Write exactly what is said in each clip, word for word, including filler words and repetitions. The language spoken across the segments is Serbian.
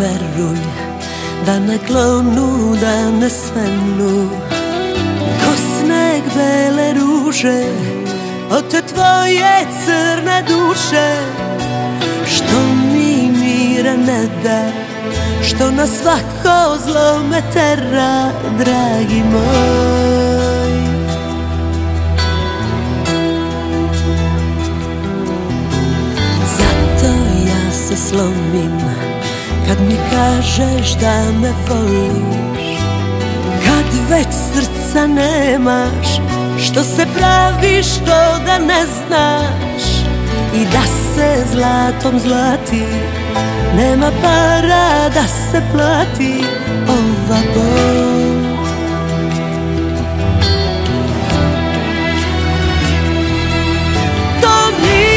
veruj da ne klonu, da ne svenu. Ko sneg bele ruže od te tvoje crne duše, što mi mira ne da, što na svako zlo me tera, dragi moj. Zato ja se slomim kad mi kažeš da me voliš, kad već srca nemaš, što se praviš ko da ne znaš i da se zlatom zlati, nema para da se plati ova bol. To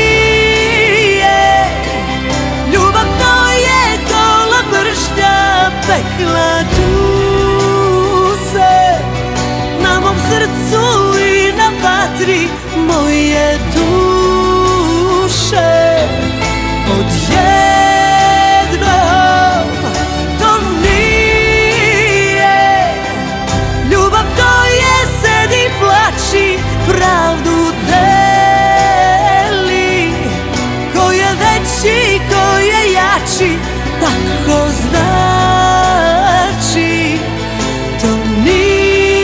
nije ljubav, to je gola mržnja, pekla tu se na mom srcu i na vatri moje duše. Odjednom to nije ljubav, to je sedi plači, pravdu deli, ko je veći, ko je jači, tako znači. To nije.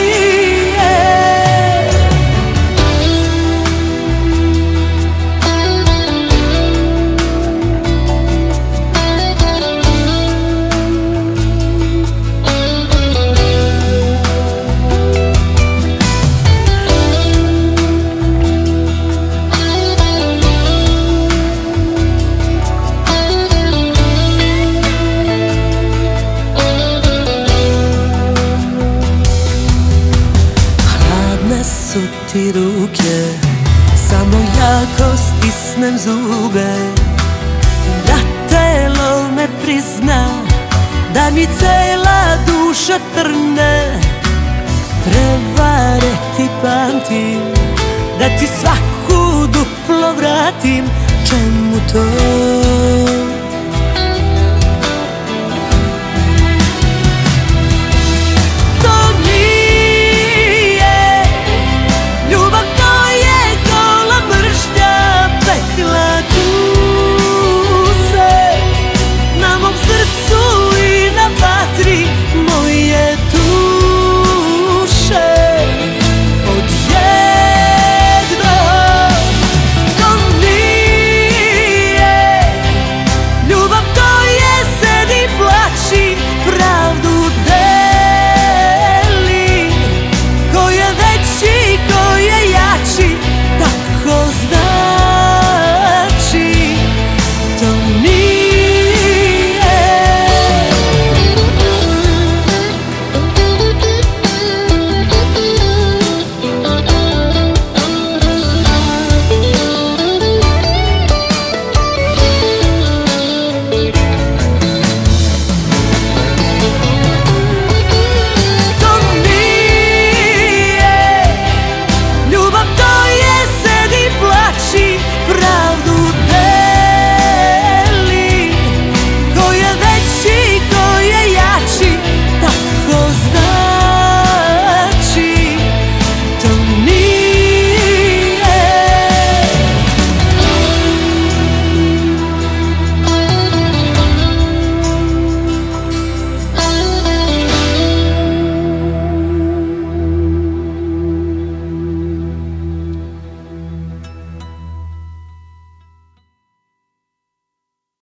Su ti ruke, samo jako stisnem zube, da telo ne prizna, da mi cela duša trne. Prevare ti pamtim, da ti svaku duplo vratim, čemu to?